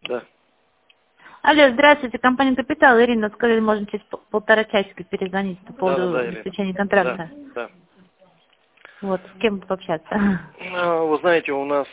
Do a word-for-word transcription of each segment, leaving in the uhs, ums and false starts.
Да. Алло, здравствуйте, компания «Капитал». Ирина, сказали, можно через полтора часика перезвонить по поводу Да, да, да, заключения контракта. Да, да. Вот, с кем пообщаться? Ну, вы знаете, у нас,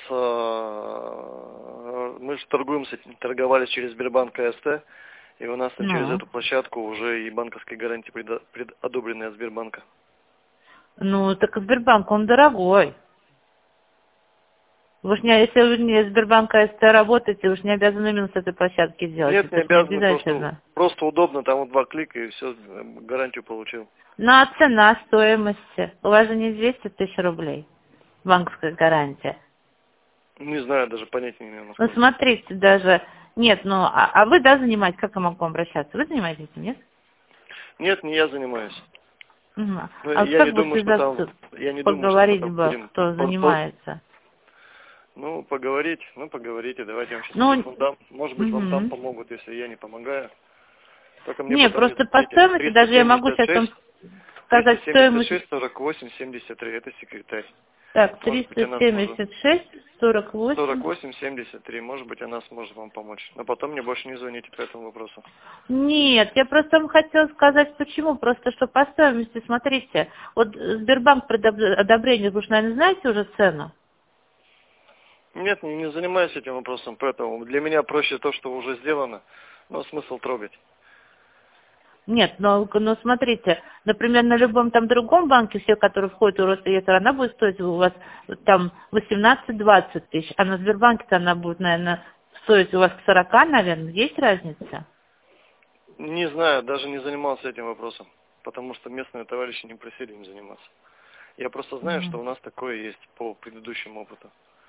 э, мы же торгуем, с этим, торговали через Сбербанк АСТ, и у нас там через Ну. эту площадку уже и банковские гарантии предо- предодобрены от Сбербанка. Ну, так Сбербанк, он дорогой. Вы ж не, если вы не Сбербанк АСТ работаете, вы же не обязаны именно с этой площадки сделать. Нет, Это не ж не обязаны, просто, обязательно. просто удобно, там вот два клика и все, гарантию получил. Ну, а цена стоимости? У вас же не двести тысяч рублей. Банковская гарантия. Не знаю, даже понятия не имею, Ну, насколько. смотрите, даже... Нет, ну, а, а вы, да, занимаетесь? Как я могу обращаться? Вы занимаетесь этим, нет? Нет, не я занимаюсь. Угу. Но А вот я не как бы думаю, что там, связаться, я не думаю, что мы поговорить там бы, будем... кто по- по- занимается? Ну, поговорить, ну, поговорите, давайте я вам сейчас Ну, телефон дам. Может быть, вам там угу. помогут, если я не помогаю. Только мне Не, позвонить, просто по смотрите, стоимости триста даже я могу семьдесят сейчас вам шесть, триста сказать семьдесят стоимость. шесть, сорок восемь, семьдесят три, это секретарь. Так, Может быть, триста она сможет. семьдесят шесть, сорок сорок восемь. восемь, семьдесят три, может быть, она сможет вам помочь. Но потом мне больше не звоните по этому вопросу. Нет, я просто вам хотела сказать, почему. Просто что по стоимости, смотрите, вот Сбербанк при одоб- одобрении, вы же, наверное, знаете уже цену? Нет, не, не занимаюсь этим вопросом, поэтому для меня проще то, что уже сделано, но смысл трогать. Нет, но, но смотрите, например, на любом там другом банке, все, которые входят в Росреестр, она будет стоить у вас там восемнадцать-двадцать тысяч, а на Сбербанке-то она будет, наверное, стоить у вас сорок, наверное, есть разница? Не знаю, даже не занимался этим вопросом, потому что местные товарищи не просили им заниматься. Я просто знаю, что у нас такое есть по предыдущему опыту.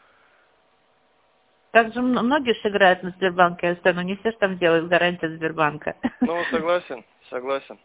Также м- многие же играют на Сбербанке, но не все же там делают гарантию Сбербанка. Ну, согласен, согласен.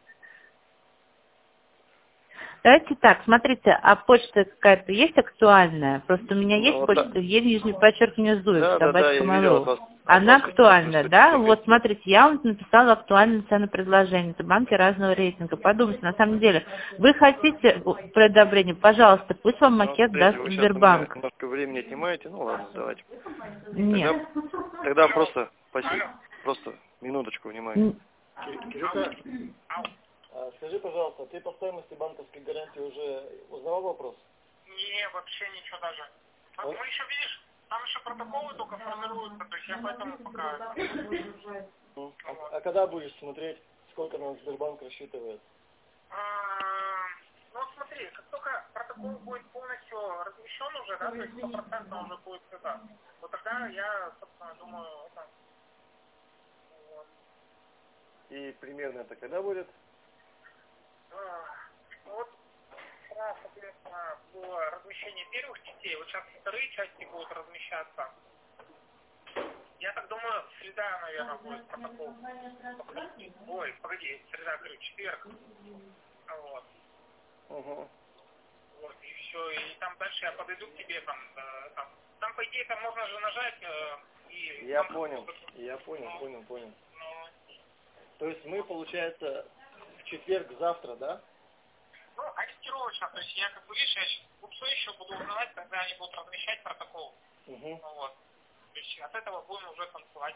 Давайте так, смотрите, а почта какая-то есть актуальная? Просто у меня Ну, есть вот почта да. Е, нижний подчеркивание Зуев, Да, да, да, собачка я видел от Mail.ru. вас, от Она вас хотел актуальная, спросить. да? Вот смотрите, я вам написала актуальные цены предложения. Это банки разного рейтинга. Подумайте, на самом деле, вы хотите при одобрении, пожалуйста, пусть вам Ну, макет смотрите, даст вы сейчас у меня Сбербанк. немножко времени отнимаете, ну ладно, давайте. Нет. Тогда, тогда просто, спасибо, просто минуточку внимания. Н- Кирюха, а скажи, пожалуйста, ты по стоимости банковской гарантии уже узнавал вопрос? Не, вообще ничего даже. А мы еще, видишь, там еще протоколы только формируются, то есть я поэтому пока... Ну, а, а когда будешь смотреть, сколько нам Сбербанк рассчитывает? А, ну смотри, как только протокол будет полностью размещен уже, да, то есть стопроцентно уже будет это, то тогда я, собственно, думаю, это... Вот. И примерно это когда будет? А, вот, да, соответственно, было размещение первых частей, вот сейчас вторые части будут размещаться. Я так думаю, среда, наверное, будет протокол. Ой, погоди, среда, говорю, четверг. Вот. Угу. Вот, и все. И там дальше я подойду к тебе, там, э, там, там по идее, там можно же нажать э, и... Я там, понял, ну, я понял, ну, понял, понял. ну, То есть мы, получается, в четверг завтра, да? ну, ориентировочно, то есть я, как бы, видишь, я все еще буду узнавать, когда они будут размещать протокол. Угу. Ну, вот. То есть от этого будем уже танцевать.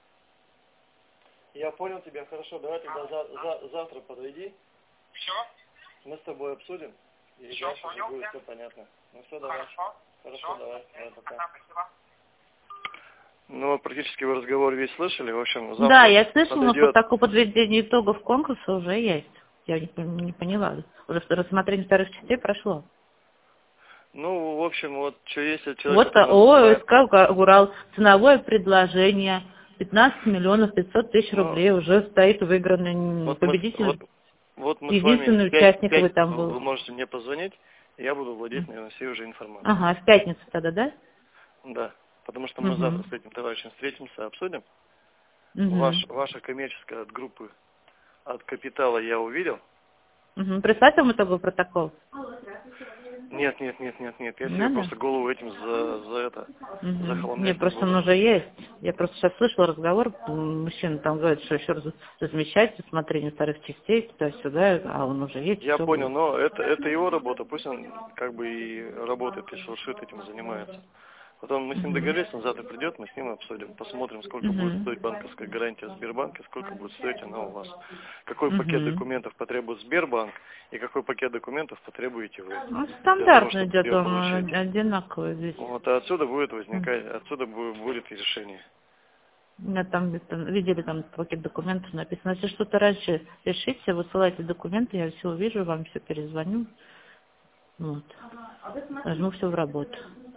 Я понял тебя, хорошо, давай тогда за, за, завтра подойди. Все? Мы с тобой обсудим. И Все, дальше уже понял, будет да? все понятно. Ну все, давай. Хорошо. Хорошо, Все. давай. Давай, пока. Пока, спасибо. Ну, вот практически вы разговор весь слышали. В общем, завтра Да, я слышала, но по подойдет. такому подведению итогов конкурса уже есть. Я не, пон- не поняла. Уже рассмотрение вторых частей прошло. Ну, в общем, вот что если человек, Вот, который нас о, вызывает, СК Урал, ценовое предложение, пятнадцать миллионов пятьсот тысяч ну, рублей, уже стоит выигранный вот мы, с- вот, победитель, вот мы с вами единственный в пять, в участник вы пятницу там вы был. можете мне позвонить, и я буду владеть, наверное, всей уже информацией. Ага, в пятницу тогда, да? Да, потому что мы Угу. завтра с этим товарищем встретимся, обсудим. Угу. Ваш, ваша коммерческая от группы, от капитала я увидел. Угу. Прислать вам итоговый протокол? Нет, нет, нет, нет, нет. Я Не себе надо? просто голову этим за, за это, Угу. Не, захламлять не просто он буду. уже есть. Я просто сейчас слышала разговор, м, мужчина там говорит, что еще раз размещать смотрение вторых частей, туда-сюда, а он уже есть, Я все понял, будет. но это, это его работа, пусть он как бы и работает, и шуршит этим занимается. Потом мы с ним Мгм. договорились, он завтра придет, мы с ним обсудим, посмотрим, сколько Мгм. будет стоить банковская гарантия в Сбербанке, сколько будет стоить она у вас. Какой Мгм. пакет документов потребует Сбербанк и какой пакет документов потребуете вы. Ну, Для того, стандартно чтобы идет, ее он получить. э, одинаковый весь. Вот, а отсюда будет Мгм. возникать, отсюда бу- будет и решение. У меня там, где-то видели, там пакет документов написано. Если что-то раньше решите, высылайте документы, я все увижу, вам все перезвоню. Вот. Возьму все в работу.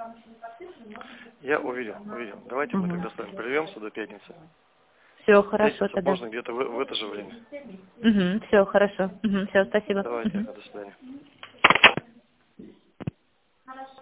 Я увидел, увидел. Давайте мы Угу. тогда с вами прервемся до пятницы. Все хорошо Встретиться тогда. можно где-то в, в это же время. Угу. Все хорошо. Угу. Все, спасибо. Давайте, Мгм. до свидания.